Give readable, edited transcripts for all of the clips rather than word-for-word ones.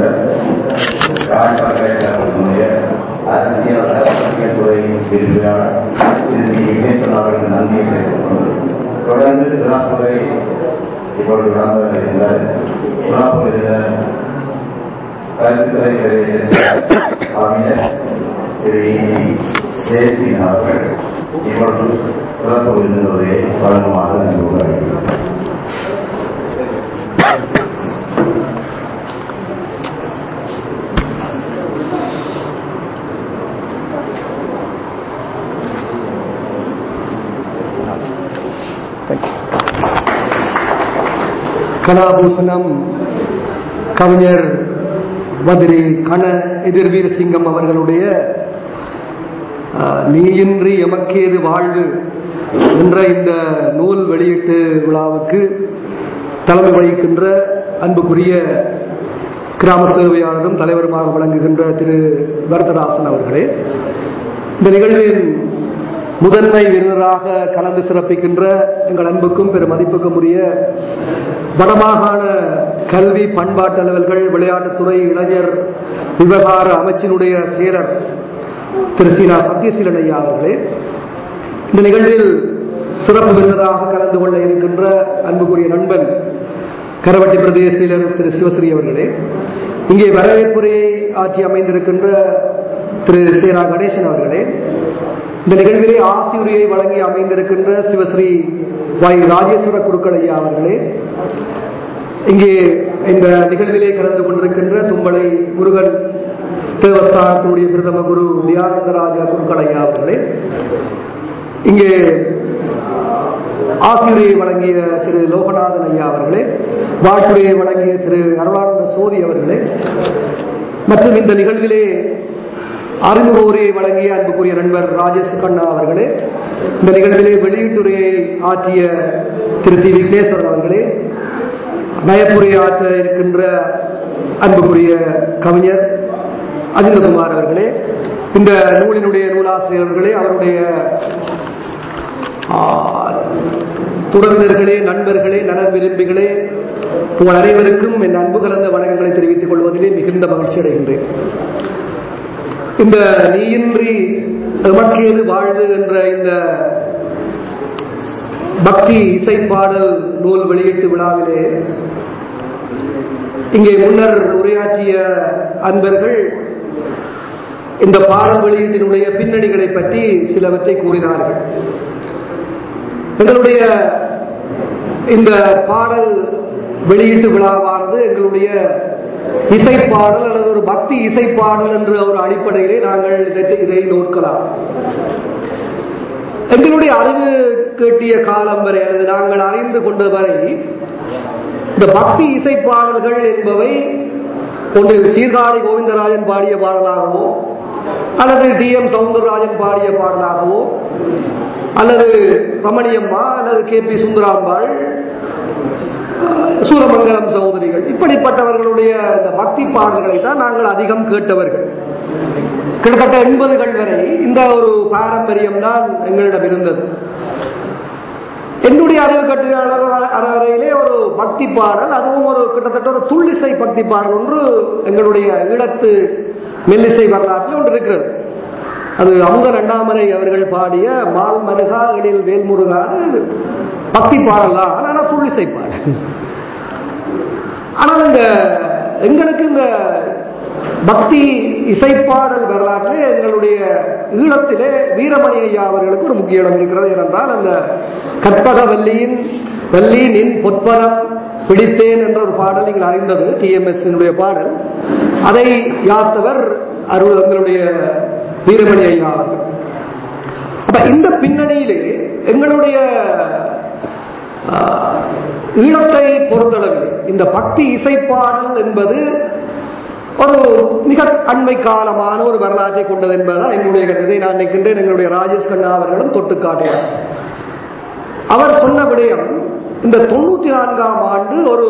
யாழ் பல்கலைக்கழகத்தினுடைய அரசியல் துறை விரிவுரையாளர் விக்னேஸ்வரன் அவர்களுக்கு நன்றியை தெரிவித்துக் கொண்டு தொடர்ந்து சிறப்புரை இப்பொழுது விளம்ப இருந்தார். சிறப்புரையில் கருத்துக்களை அறிஞர் திரு ஜெயசிங் அவர்கள் இப்பொழுது சிறப்பு விருந்தினரை வழங்குமாறு நன்றி அறிவிக்கிறார். கலாபூஷணம் கவிஞர் மதுரை கண எதிர்வீர சிங்கம் அவர்களுடைய நீயின்றி எமக்கேது வாழ்வு என்ற இந்த நூல் வெளியீட்டு விழாவுக்கு தலைமை வகிக்கின்ற அன்புக்குரிய கிராம சேவையாளரும் தலைவருமாக வழங்குகின்ற திரு வரதராசன் அவர்களே, இந்த நிகழ்வின் முதன்மை விருந்தராக கலந்து சிறப்பிக்கின்ற எங்கள் அன்புக்கும் பெரும் மதிப்புக்கும் உரிய வடமாகாண கல்வி பண்பாட்டு அலுவல்கள் விளையாட்டுத்துறை இளைஞர் விவகார அமைச்சினுடைய செயலர் திரு சீனா சத்யசீலன் ஐயா அவர்களே, இந்த நிகழ்வில் சிறப்பு விருந்தராக கலந்து கொள்ள இருக்கின்ற அன்புக்குரிய நண்பன் கரவட்டி பிரதேச செயலர் திரு சிவஸ்ரீ அவர்களே, இங்கே வரவேற்புரையை ஆற்றி அமைந்திருக்கின்ற திரு சேரா கணேசன் அவர்களே, இந்த நிகழ்விலே ஆசியுரையை வழங்கி அமைந்திருக்கின்ற சிவஸ்ரீ வாய் ராஜேஸ்வர குருக்கள் ஐயா அவர்களே, இங்கே இந்த நிகழ்விலே கலந்து கொண்டிருக்கின்ற தும்பளை முருகன் தேவஸ்தானத்தினுடைய பிரதம குரு தியானந்தராஜா குருக்கள் ஐயா அவர்களே, இங்கே ஆசிரியரை வழங்கிய திரு லோகநாதன் ஐயா அவர்களே, வாழ்த்துறையை வழங்கிய திரு அருளானந்த சோதி அவர்களே, மற்றும் இந்த நிகழ்விலே அறிமுக உரையை வழங்கிய அன்புக்குரிய நண்பர் ராஜேஷ் கண்ணா அவர்களே, இந்த நிகழ்விலே வெளியீட்டுரையை ஆற்றிய திரு தி விக்னேஸ்வரன் அவர்களே, நயப்புரையை ஆற்ற இருக்கின்ற அன்புக்குரிய கவிஞர் அஜிந்தகுமார் அவர்களே, இந்த நூலினுடைய நூலாசிரியர் அவர்களே, அவருடைய துறவினர்களே, நண்பர்களே, நலன் விரும்பிகளே, உங்கள் அனைவருக்கும் என் அன்பு கலந்த வணக்கங்களை தெரிவித்துக் கொள்வதிலே மிகுந்த மகிழ்ச்சி அடைகின்றேன். இந்த நீயின்றி எமக்கேது வாழ்வு என்ற இந்த பக்தி இசைப்பாடல் நூல் வெளியீட்டு விழாவிலே இங்கே முன்னர் உரையாற்றிய அன்பர்கள் இந்த பாடல் வெளியீட்டினுடைய பின்னணிகளை பற்றி சிலவற்றை கூறினார்கள். எங்களுடைய இந்த பாடல் வெளியீட்டு விழாவானது எங்களுடைய இசைப்பாடல் அல்லது ஒரு பக்தி இசைப்பாடல் என்ற ஒரு அடிப்படையிலே நாங்கள் இதை நோக்கலாம். எங்களுடைய அறிவு கேட்டிய காலம் வரை அல்லது நாங்கள் அறிந்து கொண்ட வரை இந்த பக்தி இசைப்பாடல்கள் என்பவை ஒன்றில் சீர்காழி கோவிந்தராஜன் பாடிய பாடலாகவோ அல்லது டி எம் சவுந்தரராஜன் பாடிய பாடலாகவோ அல்லது ரமணியம்மா அல்லது கே பி சுந்தராம்பாள், சூரமங்கலம் சகோதரிகள், இப்படிப்பட்டவர்களுடைய இந்த பக்தி பாடல்களை தான் நாங்கள் அதிகம் கேட்டவர்கள். கிட்டத்தட்ட 80கள் வரை இந்த ஒரு பாரம்பரியம் தான் எங்களிடம் இருந்தது. என்னுடைய அறிவு கட்டின வரையிலே ஒரு பக்தி பாடல், அதுவும் ஒரு கிட்டத்தட்ட ஒரு துள்ளிசை பக்தி பாடல் ஒன்று எங்களுடைய ஈழத்து மெல்லிசை வரலாற்றில் ஒன்று இருக்கிறது. அது அமுதன் அண்ணாமலை அவர்கள் பாடிய மால் மருகா எழில் வேல்முருகா பக்தி பாடல் தான், ஆனால் துள்ளிசை பாடல். ஆனால் இந்த எங்களுக்கு இந்த பக்தி இசைப்பாடல் வரலாற்றிலே எங்களுடைய ஈழத்திலே வீரமணி ஐயா அவர்களுக்கு ஒரு முக்கிய இடம் இருக்கிறது. ஏனென்றால் அந்த கற்பக வள்ளி நின் பொற்பனம் பிடித்தேன் என்ற ஒரு பாடல் நீங்கள் அறிந்தது, டிஎம்எஸ் பாடல். அதை யாத்தவர் எங்களுடைய வீரமணி ஐயா அவர்கள். அப்ப இந்த பின்னணியிலே எங்களுடைய ஈழத்தை பொறுத்தளவில் இந்த பக்தி இசைப்பாடல் என்பது ஒரு மிக அண்மை காலமான ஒரு வரலாற்றை கொண்டது என்பதுதான் என்னுடைய கருத்தை நான் நினைக்கின்றேன். எங்களுடைய ராஜேஷ் கண்ணா அவர்களும் தொட்டு காட்டினார். அவர் சொன்ன விடயம், இந்த 94ஆம் ஆண்டு ஒரு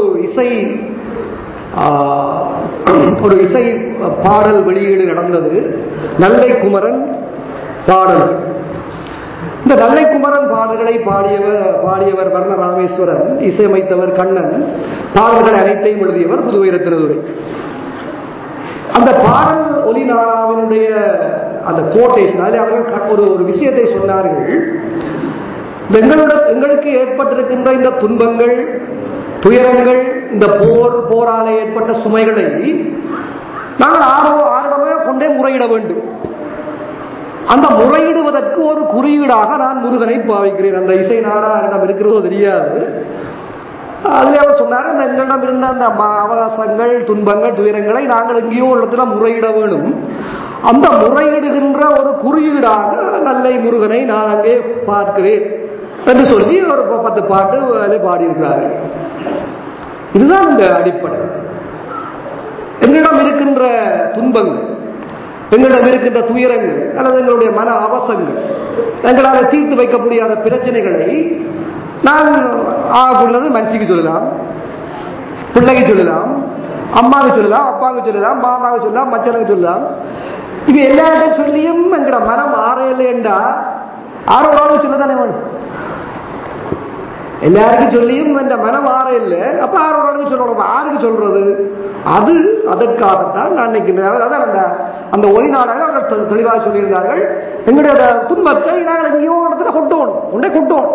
இசை பாடல் வெளியீடு நடந்தது. நல்லை குமரன் பாடல். இந்த நல்லை குமரன் பாடல்களை பாடியவர் வர்ண ராமேஸ்வரன், இசையமைத்தவர் கண்ணன், பாடல்கள் அனைத்தையும் எழுதியவர் புதுவை ரத்தினதுரை. அந்த பாடல் ஒலி நாடாவினுடைய அந்த கோட்டேஷன் அதில் அவர்கள் ஒரு விஷயத்தை சொன்னார்கள். எங்களுக்கு ஏற்பட்டிருக்கின்ற இந்த துன்பங்கள், துயரங்கள், இந்த போரால ஏற்பட்ட சுமைகளை நாங்கள் ஆரிடமே கொண்டே முறையிட வேண்டும். அந்த முறையிடுவதற்கு ஒரு குறியீடாக நான் முருகனை பாவிக்கிறேன். அந்த இசை நாடாரிடம் இருக்கிறதோ தெரியாது. அதுல அவர் சொன்னார், அந்த எங்களிடம் இருந்த அந்த அவகாசங்கள், துன்பங்கள், துயரங்களை நாங்கள் எங்கேயோ ஒரு இடத்துல முறையிட வேணும். அந்த முறையிடுகின்ற ஒரு குறியீடாக நல்லை முருகனை நான் அங்கே பார்க்கிறேன் என்று சொல்லி ஒரு 10 பாட்டு அதை பாடியிருக்கிறார்கள். இதுதான் இந்த அடிப்படை. எங்களிடம் இருக்கின்ற துன்பங்கள், எங்களிடம் இருக்கின்ற துயரங்கள் அல்லது எங்களுடைய மன அவசங்கள், எங்களால் தீர்த்து வைக்க முடியாத பிரச்சனைகளை நான் சொன்னது மனுஷிக்கு சொல்லலாம், பிள்ளைக்கு சொல்லலாம், அம்மாவுக்கு சொல்லலாம், அப்பாவுக்கு சொல்லலாம், மாமாவுக்கு சொல்லலாம், மச்சனுக்கு சொல்லலாம். இது எல்லார்ட்டும் சொல்லியும் எங்கட மனம் ஆறையில்லைண்டா ஆரோட சொல்லதானே வேணும். எல்லாருக்கும் சொல்லியும் இந்த மனம் ஆற இல்லை, அப்ப ஆரோட சொல்லணும். யாருக்கு சொல்றது? அது அதற்காகத்தான் நான் நினைக்கிறேன். அந்த ஒளி நாடாக அவர்கள் தெளிவாக சொல்லியிருந்தார்கள், எங்களுடைய துன்பத்தை நாங்கள் எங்கேயோ இடத்துல கொட்டோணும்.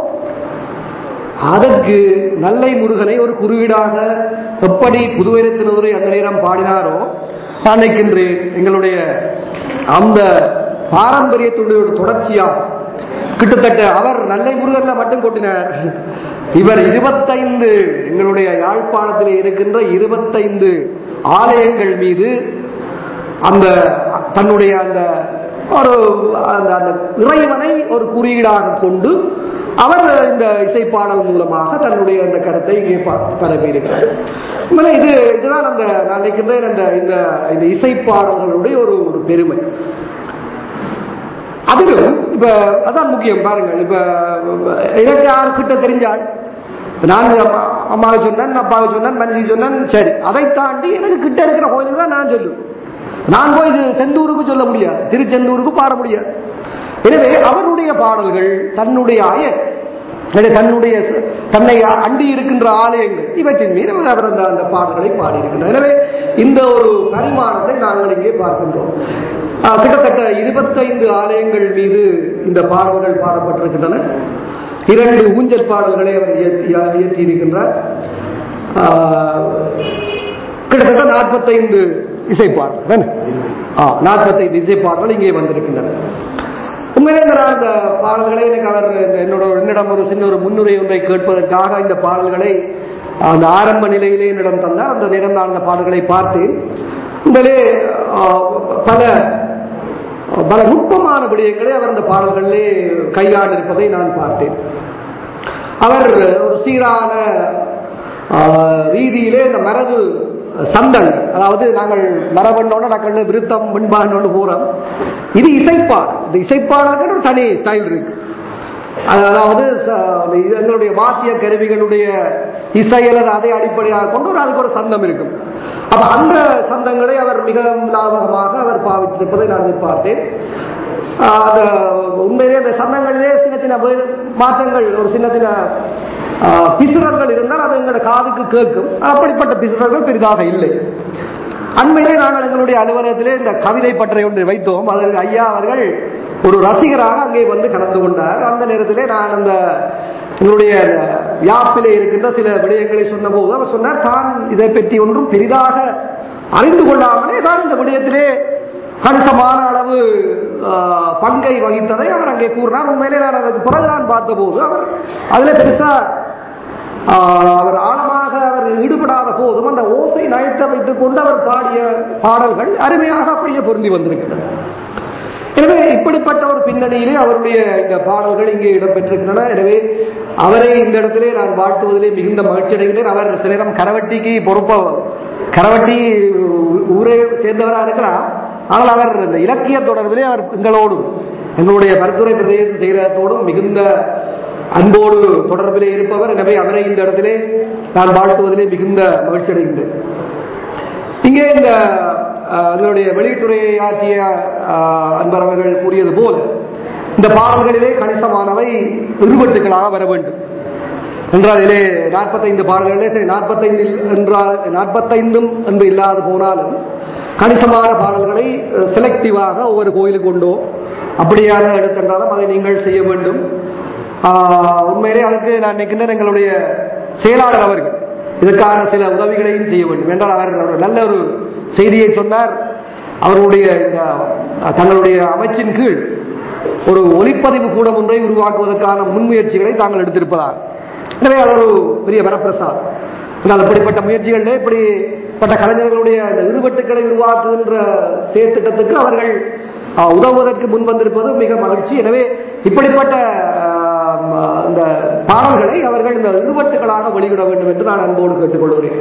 அதற்கு நல்லை முருகனை ஒரு குறியீடாக எப்படி புதுவைரத்தினரை அந்த நேரம் பாடினாரோ நான் நினைக்கின்றேன். எங்களுடைய அந்த பாரம்பரியத்துடைய தொடர்ச்சியாக கிட்டத்தட்ட அவர் நல்லை முருகன்ல மட்டும் கொட்டினார். இவர் 25 எங்களுடைய யாழ்ப்பாணத்தில் இருக்கின்ற 25 ஆலயங்கள் மீது அந்த தன்னுடைய அந்த ஒரு அந்த இறைவனை ஒரு குறியீடாக கொண்டு அவர் இந்த இசைப்பாடல் மூலமாக தன்னுடைய அந்த கருத்தை இங்கே பரப்பியிருக்கிறார். இதுதான் அந்த நான் நினைக்கின்றேன் இந்த இசைப்பாடல்களுடைய ஒரு பெருமை. அதிலும் இப்ப அதான் முக்கியம் பாருங்கள். இப்ப எனக்கு யாருக்கிட்ட தெரிஞ்சால் நான் அம்மாவுக்கு சொன்னேன், அப்பாவுக்கு சொன்னேன், மனைவி சொன்னேன், சரி. அதை தாண்டி எனக்கு கிட்ட இருக்கிற கோயிலுக்கு தான் நான் சொல்லுவேன். நான் போய் இது செந்தூருக்கு சொல்ல முடியாது, திருச்செந்தூருக்கு பாட முடியாது. எனவே அவருடைய பாடல்கள் தன்னுடைய தன்னை அண்டி இருக்கின்ற ஆலயங்கள் இவற்றின் மீது அவர் அந்த பாடல்களை பாடியிருக்கிறார். எனவே இந்த ஒரு பரிமாணத்தை நாங்கள் இங்கே பார்க்கின்றோம். கிட்டத்தட்ட 25 ஆலயங்கள் மீது இந்த பாடல்கள் பாடப்பட்டிருக்கின்றன. 2 ஊஞ்சல் பாடல்களை அவர் இயற்றியிருக்கின்றார். கிட்டத்தட்ட 45 இசைப்பாடல்கள் 45 இசைப்பாடல்கள் இங்கே வந்திருக்கின்றன. உண்மையிலே அந்த பாடல்களை எனக்கு அவர் என்னிடம் ஒரு சின்ன ஒரு முன்னுரை ஒன்றை கேட்பதற்காக இந்த பாடல்களை அந்த ஆரம்ப நிலையிலே என்னிடம் தந்தார். அந்த நேரம் நான் அந்த பாடல்களை பார்த்தேன். உண்மையிலே பல நுட்பமான விடயங்களை அவர் அந்த பாடல்களிலே கையாண்டு இருப்பதை நான் பார்த்தேன். அவர் ஒரு சீரான ரீதியிலே இந்த மரபு சந்தங்கள், அதாவது நாங்கள் மரபண்ணோட நாங்கள் விருத்தம் மின்பாண்டோடு போறோம். இது இசைப்பாடல். இந்த இசைப்பாடலுக்கு ஒரு தனி ஸ்டைல் இருக்கு. அதாவது எங்களுடைய வாத்திய கருவிகளுடைய இசை அல்லது அதை அடிப்படையாக கொண்டு அதுக்கு ஒரு சந்தம் இருக்கும். அப்ப அந்த சந்தங்களை அவர் மிக லாபகமாக அவர் பாவித்திருப்பதை நான் பார்த்தேன். உண்மையிலே அந்த சந்தங்களிலே சின்ன சின்ன மாற்றங்கள், ஒரு சின்ன சின்ன பிசுறல்கள் இருந்தால் அது எங்களோட காதுக்கு கேட்கும். அப்படிப்பட்ட பிசுறல்கள் பெரிதாக இல்லை. அண்மையிலே நாங்கள் எங்களுடைய அலுவலகத்திலே இந்த கவிதை பற்றை ஒன்றை வைத்தோம். அதற்கு ஐயா அவர்கள் ஒரு ரசிகராக அங்கே வந்து கலந்து கொண்டார். அந்த நேரத்திலே நான் அந்த எங்களுடைய யாப்பிலே இருக்கின்ற சில விடயங்களை சொன்ன போது அவர் சொன்னார், தான் இதை பற்றி ஒன்றும் பெரிதாக அறிந்து கொள்ளாமலே தான் இந்த விடயத்திலே கணிசமான அளவு பங்கை வகித்ததை அவர் அங்கே கூறினார். உண்மையிலே நான் அதற்கு பிறகுதான் பார்த்த போது அவர் அதுல பெருசா அவர் ஆழமாக அவர் ஈடுபடாத போதும் அந்த ஓசை நயத்தை வைத்துக் கொண்டு அவர் பாடிய பாடல்கள் அருமையாக அப்படியே பொருந்தி வந்திருக்கிறது. எனவே இப்படிப்பட்ட ஒரு பின்னணியிலே அவருடைய இந்த பாடல்கள் இங்கே இடம்பெற்றிருக்கின்றன. எனவே அவரை இந்த இடத்திலே நான் வாழ்த்துவதிலே மிகுந்த மகிழ்ச்சி அடைகிறேன். அவர் சில நேரம் கரவட்டிக்கு கரவட்டி ஊரே சேர்ந்தவராக இருக்கலாம். ஆனால் அவர் இந்த இலக்கிய தொடர்பிலே அவர் எங்களோடும் எங்களுடைய பரத்துறை பிரதேச செயலகத்தோடும் மிகுந்த அன்போடு தொடர்பிலே இருப்பவர். எனவே அவரை இந்த இடத்திலே நான் வாழ்த்துவதிலே மிகுந்த மகிழ்ச்சி அடைகின்றேன். இங்கே இந்த எங்களுடைய வெளியீட்டுரையை ஆற்றிய அன்பர் அவர்கள் கூறியது போல இந்த பாடல்களிலே கணிசமானவை இருவட்டுகளாக வர வேண்டும் என்றால் இதிலே 45 பாடல்களிலே 45 என்றால் 45 என்று இல்லாது போனாலும் கணிசமான பாடல்களை செலக்டிவாக ஒவ்வொரு கோயிலுக்கு கொண்டோ அப்படியாக எடுத்தென்றாலும் அதை நீங்கள் செய்ய வேண்டும். உண்மையிலே அதுக்கு நான் நினைக்கின்றேன் எங்களுடைய செயலாளர் அவர்கள் இதற்கான சில உதவிகளையும் செய்ய வேண்டும் என்றால் அவர் நல்ல ஒரு செய்தியை சொன்னார். அவருடைய தங்களுடைய அமைச்சின் கீழ் ஒரு ஒலிப்பதிவு கூடம் ஒன்றை உருவாக்குவதற்கான முன்முயற்சிகளை தாங்கள் எடுத்திருப்பதாக. எனவே அது ஒரு பெரிய வரப்பிரசாதம். என்றால் இப்படிப்பட்ட முயற்சிகளிலே இப்படிப்பட்ட கலைஞர்களுடைய இருவட்டுக்களை உருவாக்குகின்ற செயற்திட்டத்துக்கு அவர்கள் உதவுவதற்கு முன் வந்திருப்பது மிக மகிழ்ச்சி. எனவே இப்படிப்பட்ட இந்த பாடல்களை அவர்கள் இந்த இருவட்டுகளாக வெளியிட வேண்டும் என்று நான் அன்போடு கேட்டுக்கொள்கிறேன்.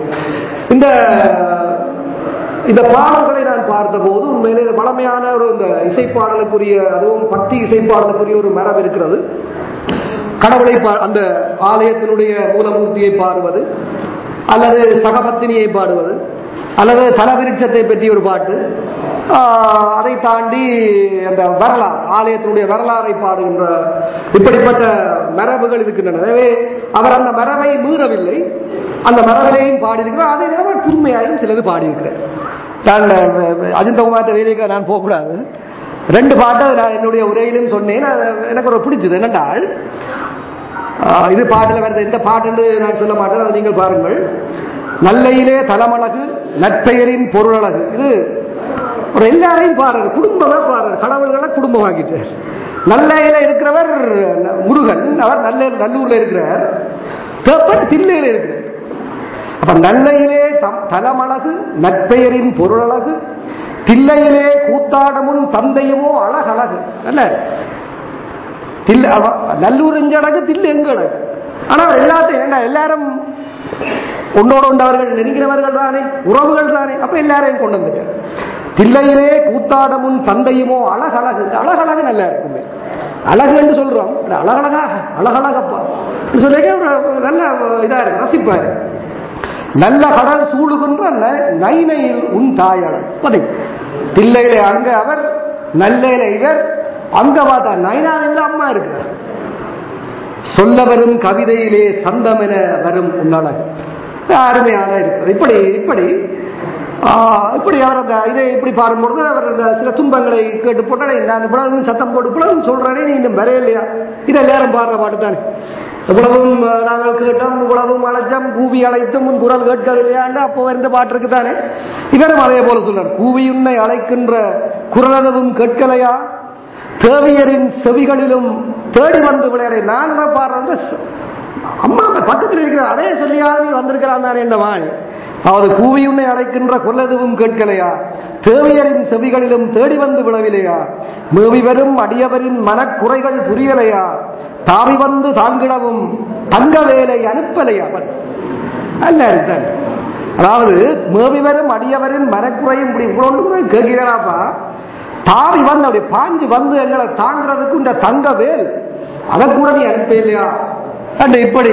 இந்த பாடல்களை நான் பார்த்தபோது உண்மையிலே இந்த பழமையான ஒரு இந்த இசைப்பாடலுக்குரிய அதுவும் பக்தி இசைப்பாடலுக்குரிய ஒரு மரபு இருக்கிறது. கடவுளை அந்த ஆலயத்தினுடைய மூலமூர்த்தியை பாடுவது அல்லது சகபத்தினியை பாடுவது அல்லது தலவிருட்சத்தை பற்றி ஒரு பாட்டு, அதை தாண்டி அந்த வரலாறு ஆலயத்தினுடைய வரலாறை பாடுகின்ற இப்படிப்பட்ட மரபுகள் இருக்கின்றன. எனவே அவர் அந்த மரபை மீறவில்லை, அந்த மரபிலையும் பாடியிருக்கிறார். அதே நேரம் புதுமையாயும் சிலது பாடியிருக்கிறார். நான் அஜந்தகுமார்ட்ட வேலைக்கு நான் போகக்கூடாது. 2 பாட்டை நான் என்னுடைய உரையிலும் சொன்னேன். எனக்கு ஒரு பிடிச்சது என்னென்றால், இது பாட்டில் வருது, எந்த பாட்டு நான் சொல்ல மாட்டேன், அதை நீங்கள் பாருங்கள். நல்லையிலே தலமழகு நற்பெயரின் பொருளழகு. இது ஒரு எல்லாரையும் பாடுறார், குடும்பமா பாடுறார், கடவுள்களை குடும்பமாக்கிட்டார். நல்லையில இருக்கிறவர் முருகன், அவர் நல்லூர்ல இருக்கிறார், தேப்பன் தில்லையில இருக்கிறார். அப்ப நல்லையிலே தலமழகு நற்பெயரின் பொருளழகு, தில்லையிலே கூத்தாடமும் தந்தையுமோ அழகழகு. நல்ல நல்லூர் எங்க அழகு, தில்லை எங்க அழகு. ஆனா எல்லாத்தையும் எல்லாரும் ஒன்றோடு ஒன்றவர்கள் நெருங்கினவர்கள் தானே, உறவுகள் தானே. அப்ப எல்லாரையும் கொண்டு வந்துட்டார். தில்லையிலே கூத்தாடமும் தந்தையுமோ அழகழகு. அழகழகு நல்லா இருக்குமே, அழகு என்று சொல்றோம், அழகழகா அழகழகப்பா சொல்லி ஒரு நல்ல இதா இருக்கு, ரசிப்பாரு. நல்ல கடல் சூழுகின்ற நைனையில் உன் தாயழகு. தில்லையிலே அங்க அவர், நல்லையில இவர், அங்க பார்த்தா நைனாவில் அம்மா இருக்கிறார். சொல்ல வரும் கவிதையிலே சந்தம் என வரும் உன்னழகு. அருமையான இருக்கிறது. இப்படி அவர் அந்த இதை இப்படி பாடும்பொழுது அவர் சில துன்பங்களை கேட்டு போட்டானே, நான் இவ்வளவு சத்தம் போட்டு இவ்வளவு சொல்றேனே, நீ இன்னும் வர இல்லையா, இதை எல்லாரும் பாடுற பாட்டு தானே. இவ்வளவும் நாங்கள் கேட்டோம், இவ்வளவும் அழைச்சோம், கூவி அழைத்தும் உன் குரல் கேட்கவில்லையாண்டு அப்போ இருந்த பாட்டு இருக்குதானே. இவரும் அதே போல சொல்றார், கூவி உன்னை அழைக்கின்ற குரலதும் கேட்கலையா, தேவியரின் செவிகளிலும் தேடி வந்து விளையாட. நான் பாடுறது அம்மா பக்கத்தில் இருக்கிற அதே சொல்லியாவது நீ வந்திருக்கலாம் தானே என்ற வாய். அதாவது கூவி உன்னை அழைக்கின்ற கொல்லதுவும் கேட்கலையா, தேவியரின் செவிகளிலும் தேடி வந்து விழவிலையா, மேவி வரும் அடியவரின் மனக்குறைகள் புரியலையா, தாவி வந்து தாங்கிடவும் தங்க வேலை அனுப்பலையா. அல்ல இருக்காங்க. அதாவது மேவி வரும் அடியவரின் மனக்குறையும் இப்படி இவ்வளவு கேட்கிறாப்பா, தாவி வந்து அப்படி பாஞ்சு வந்து எங்களை தாங்கிறதுக்கு இந்த தங்க வேல் அதை கூட நீ அனுப்ப இல்லையா. இப்படி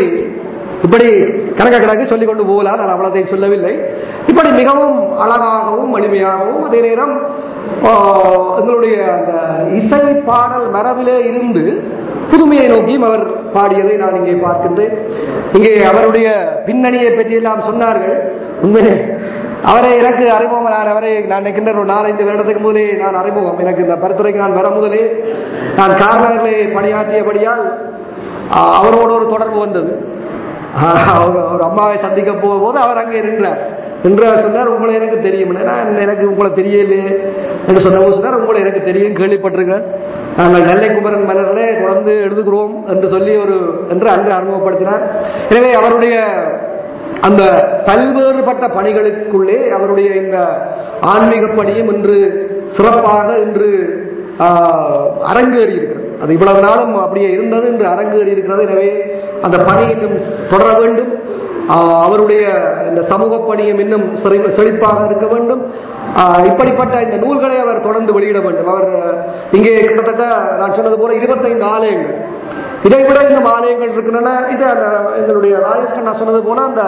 கணக்கு சொல்லிக் கொண்டு போகலாம். நான் அவ்வளோதையும் சொல்லவில்லை. இப்படி மிகவும் அழகாகவும் எளிமையாகவும் அதே நேரம் எங்களுடைய அந்த இசை பாடல் மரபிலே இருந்து புதுமையை நோக்கியும் அவர் பாடியதை நான் இங்கே பார்க்கின்றேன். இங்கே அவருடைய பின்னணியை பற்றி எல்லாம் சொன்னார்கள். உண்மையிலே அவரை எனக்கு அறிமுகம், நான் நினைக்கின்ற ஒரு 4-5 வருடத்துக்கு முதலே நான் அறிமுகம். எனக்கு இந்த பரிந்துரைக்கு நான் வர முதலே நான் கார்னரிலே பணியாற்றியபடியால் அவரோட ஒரு தொடர்பு வந்தது. ஒரு அம்மாவை சந்திக்க போகும்போது அவர் அங்கே நின்றார். சொன்னார், உங்களை எனக்கு தெரியும். எனக்கு உங்களை தெரியலையே என்று சொன்னபோது சொன்னார், உங்களை எனக்கு தெரியும், கேள்விப்பட்டிருக்கேன், நாங்கள் நெல்லை குமரன் மலரிலே தொடர்ந்து எழுதுகிறோம் என்று சொல்லி என்று அன்று அறிமுகப்படுத்தினார். எனவே அவருடைய அந்த பல்வேறுபட்ட பணிகளுக்குள்ளே அவருடைய இந்த ஆன்மீக பணியும் இன்று சிறப்பாக அரங்கேறி இருக்கிறது. அது இவ்வளவு நாளும் அப்படியே இருந்தது, இன்று அரங்கேறி இருக்கிறது. எனவே அந்த பணி இன்னும் தொடர வேண்டும். அவருடைய இந்த சமூக பணியும் இன்னும் செழிப்பாக இருக்க வேண்டும். இப்படிப்பட்ட இந்த நூல்களை அவர் தொடர்ந்து வெளியிட வேண்டும். அவர் இங்கே கிட்டத்தட்ட நான் சொன்னது போல 25 ஆலயங்கள், இதைவிட இந்த ஆலயங்கள் இருக்கின்றன. இது எங்களுடைய ராஜேஷ் நான் சொன்னது போல அந்த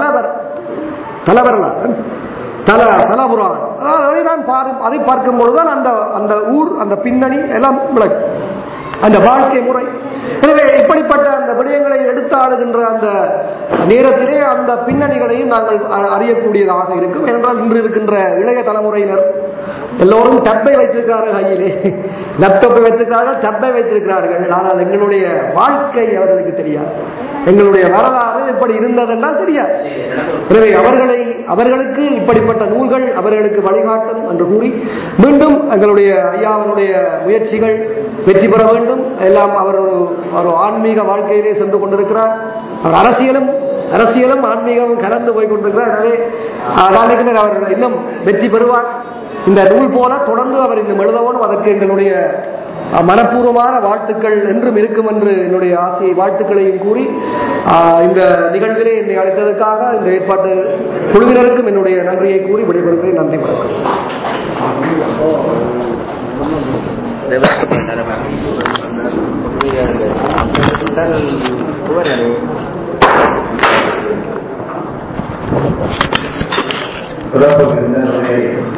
தலபுராணம், அதை நான் அதை பார்க்கும் பொழுதுதான் அந்த ஊர், அந்த பின்னணி எல்லாம் விளக்கு. அந்த வாழ்க்கை முறை. எனவே இப்படிப்பட்ட அந்த விடயங்களை எடுத்து ஆளுகின்ற அந்த நேரத்திலே அந்த பின்னணிகளையும் நாங்கள் அறியக்கூடியதாக இருக்கும். ஏனென்றால் இன்று இருக்கின்ற இளைய தலைமுறையினர் எல்லோரும் டப்பை வைத்திருக்கிறார்கள், கையிலே லேப்டாப்பை வைத்திருக்கிறார்கள், டப்பை வைத்திருக்கிறார்கள். ஆனால் எங்களுடைய வாழ்க்கை அவர்களுக்கு தெரியாது, எங்களுடைய வரலாறு இப்படி இருந்ததென்றால் தெரியாது. எனவே அவர்களுக்கு இப்படிப்பட்ட நூல்கள் அவர்களுக்கு வழிகாட்டும் என்று கூறி மீண்டும் எங்களுடைய ஐயாவனுடைய முயற்சிகள் வெற்றி பெற வேண்டும். எல்லாம் அவர் ஒரு ஆன்மீக வாழ்க்கையிலே சென்று கொண்டிருக்கிறார். அவர் அரசியலும் ஆன்மீகமும் கலந்து போய் கொண்டிருக்கிறார். எனவே நாளைக்கு அவர் இன்னும் வெற்றி பெறுவார். இந்த நூல் போல தொடர்ந்து அவர் இந்த எழுதவோடும் அதற்கு எங்களுடைய மனப்பூர்வமான வாழ்த்துக்கள் என்றும் இருக்கும் என்று என்னுடைய ஆசையை வாழ்த்துக்களையும் கூறி இந்த நிகழ்விலே என்னை அழைத்ததற்காக இந்த ஏற்பாட்டு குழுவினருக்கும் என்னுடைய நன்றியை கூறி விடைபெறுகிறேன். நன்றி, வணக்கம். சிறப்பு